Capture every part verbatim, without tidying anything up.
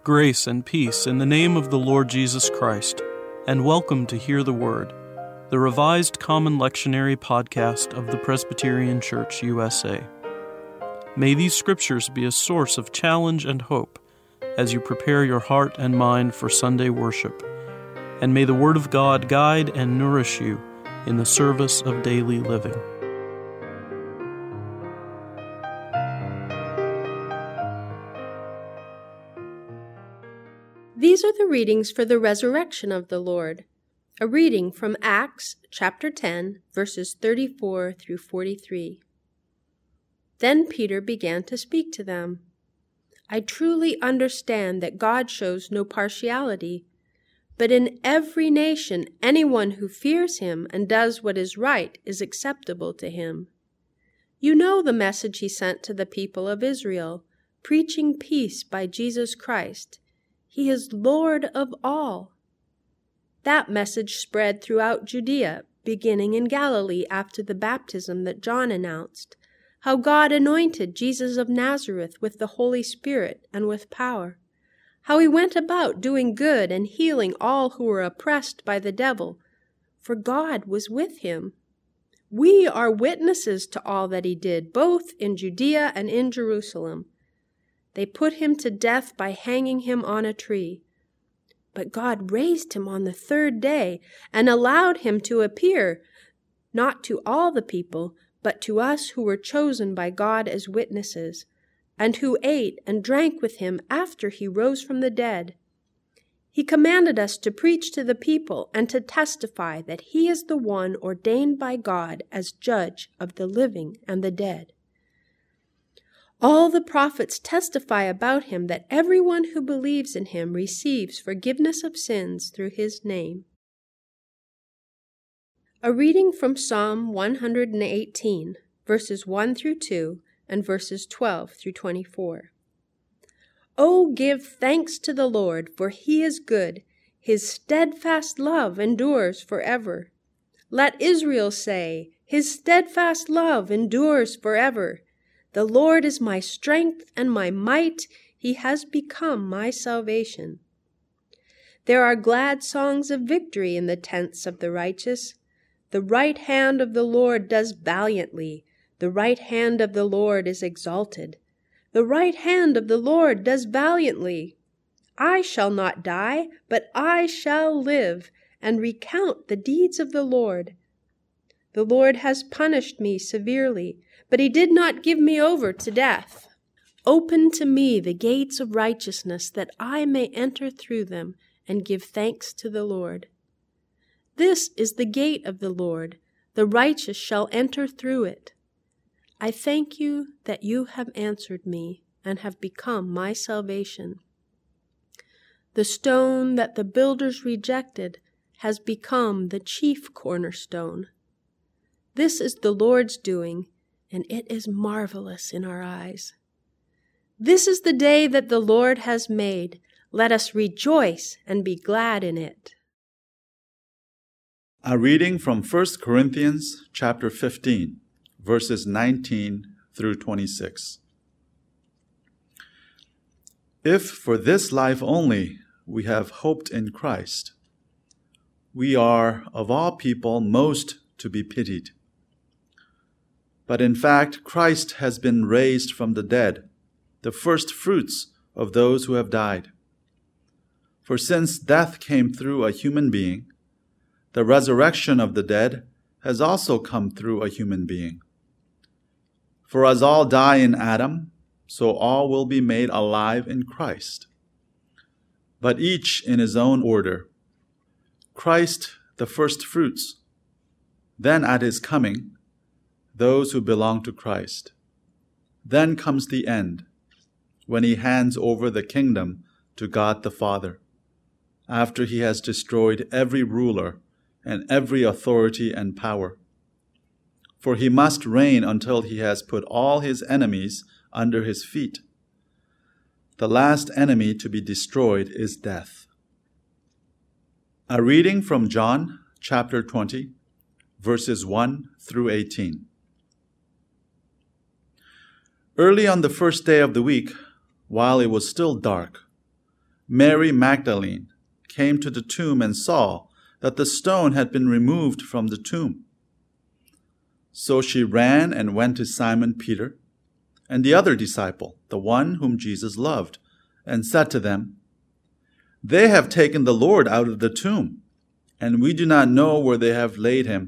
Grace and peace in the name of the Lord Jesus Christ, and welcome to Hear the Word, the revised Common Lectionary podcast of the Presbyterian Church, U S A. May these scriptures be a source of challenge and hope as you prepare your heart and mind for Sunday worship, and may the Word of God guide and nourish you in the service of daily living. These are the readings for the resurrection of the Lord. A reading from Acts chapter ten, verses thirty-four through forty-three. Then Peter began to speak to them. I truly understand that God shows no partiality, but in every nation anyone who fears him and does what is right is acceptable to him. You know the message he sent to the people of Israel, preaching peace by Jesus Christ. He is Lord of all. That message spread throughout Judea, beginning in Galilee after the baptism that John announced, how God anointed Jesus of Nazareth with the Holy Spirit and with power, how he went about doing good and healing all who were oppressed by the devil, for God was with him. We are witnesses to all that he did, both in Judea and in Jerusalem. They put him to death by hanging him on a tree. But God raised him on the third day and allowed him to appear, not to all the people, but to us who were chosen by God as witnesses, and who ate and drank with him after he rose from the dead. He commanded us to preach to the people and to testify that he is the one ordained by God as judge of the living and the dead. All the prophets testify about him that everyone who believes in him receives forgiveness of sins through his name. A reading from Psalm one hundred eighteen, verses one through two and verses twelve through twenty-four. Oh, give thanks to the Lord, for he is good. His steadfast love endures forever. Let Israel say, his steadfast love endures forever. The Lord is my strength and my might. He has become my salvation. There are glad songs of victory in the tents of the righteous. The right hand of the Lord does valiantly. The right hand of the Lord is exalted. The right hand of the Lord does valiantly. I shall not die, but I shall live and recount the deeds of the Lord. The Lord has punished me severely, but he did not give me over to death. Open to me the gates of righteousness, that I may enter through them and give thanks to the Lord. This is the gate of the Lord. The righteous shall enter through it. I thank you that you have answered me and have become my salvation. The stone that the builders rejected has become the chief cornerstone. This is the Lord's doing, and it is marvelous in our eyes. This is the day that the Lord has made. Let us rejoice and be glad in it. A reading from First Corinthians chapter fifteen, verses nineteen through twenty-six. If for this life only we have hoped in Christ, we are of all people most to be pitied. But in fact, Christ has been raised from the dead, the first fruits of those who have died. For since death came through a human being, the resurrection of the dead has also come through a human being. For as all die in Adam, so all will be made alive in Christ. But each in his own order. Christ the first fruits, then at his coming, those who belong to Christ. Then comes the end, when he hands over the kingdom to God the Father, after he has destroyed every ruler and every authority and power. For he must reign until he has put all his enemies under his feet. The last enemy to be destroyed is death. A reading from John chapter twenty, verses one through eighteen. Early on the first day of the week, while it was still dark, Mary Magdalene came to the tomb and saw that the stone had been removed from the tomb. So she ran and went to Simon Peter and the other disciple, the one whom Jesus loved, and said to them, "They have taken the Lord out of the tomb, and we do not know where they have laid him."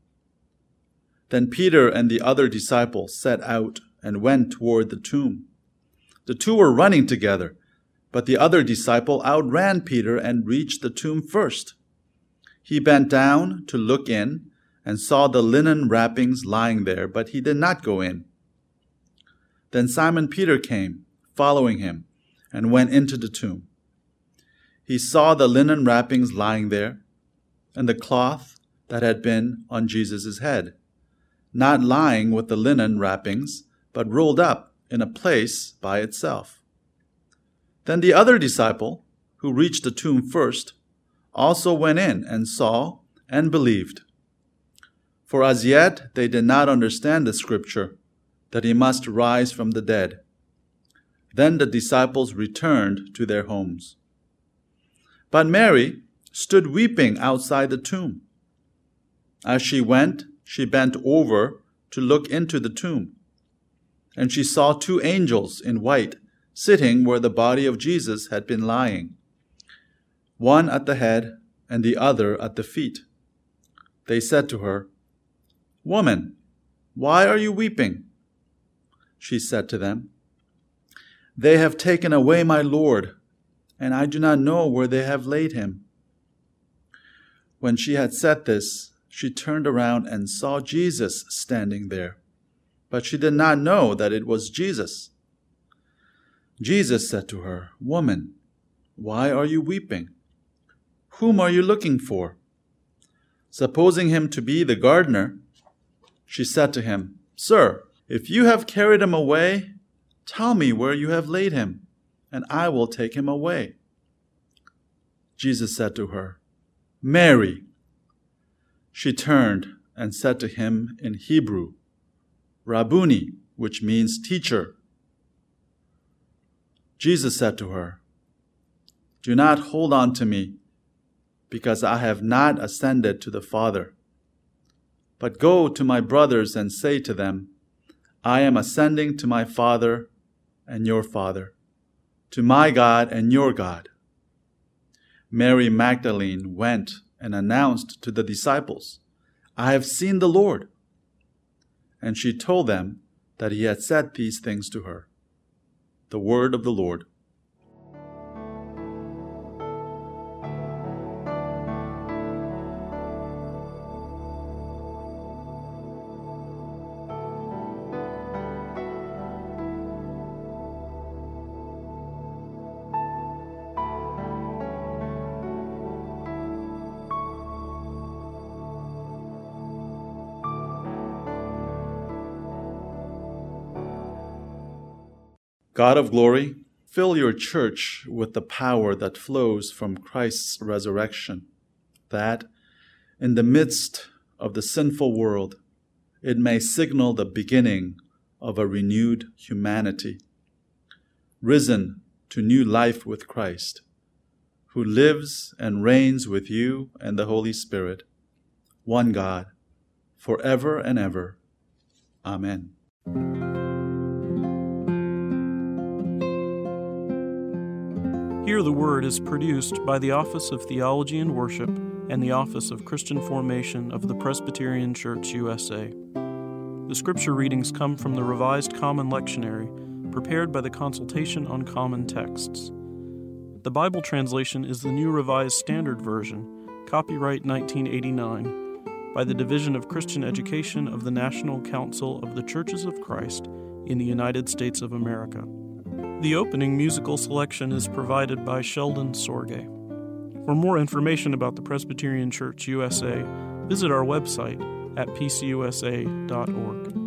Then Peter and the other disciple set out and went toward the tomb. The two were running together, but the other disciple outran Peter and reached the tomb first. He bent down to look in and saw the linen wrappings lying there, but he did not go in. Then Simon Peter came, following him, and went into the tomb. He saw the linen wrappings lying there, and the cloth that had been on Jesus' head, not lying with the linen wrappings, but rolled up in a place by itself. Then the other disciple, who reached the tomb first, also went in and saw and believed. For as yet they did not understand the scripture, that he must rise from the dead. Then the disciples returned to their homes. But Mary stood weeping outside the tomb. As she went, she bent over to look into the tomb, and she saw two angels in white sitting where the body of Jesus had been lying, one at the head and the other at the feet. They said to her, "Woman, why are you weeping?" She said to them, "They have taken away my Lord, and I do not know where they have laid him." When she had said this, she turned around and saw Jesus standing there, but she did not know that it was Jesus. Jesus said to her, "Woman, why are you weeping? Whom are you looking for?" Supposing him to be the gardener, she said to him, "Sir, if you have carried him away, tell me where you have laid him, and I will take him away." Jesus said to her, "Mary." She turned and said to him in Hebrew, "Rabboni," which means teacher. Jesus said to her, "Do not hold on to me, because I have not ascended to the Father. But go to my brothers and say to them, I am ascending to my Father and your Father, to my God and your God." Mary Magdalene went and announced to the disciples, "I have seen the Lord." And she told them that he had said these things to her. The word of the Lord. God of glory, fill your church with the power that flows from Christ's resurrection, that, in the midst of the sinful world, it may signal the beginning of a renewed humanity, risen to new life with Christ, who lives and reigns with you and the Holy Spirit, one God, forever and ever. Amen. Hear the Word is produced by the Office of Theology and Worship and the Office of Christian Formation of the Presbyterian Church U S A. The scripture readings come from the Revised Common Lectionary, prepared by the Consultation on Common Texts. The Bible translation is the New Revised Standard Version, copyright nineteen eighty-nine, by the Division of Christian Education of the National Council of the Churches of Christ in the United States of America. The opening musical selection is provided by Sheldon Sorge. For more information about the Presbyterian Church U S A, visit our website at p c u s a dot org.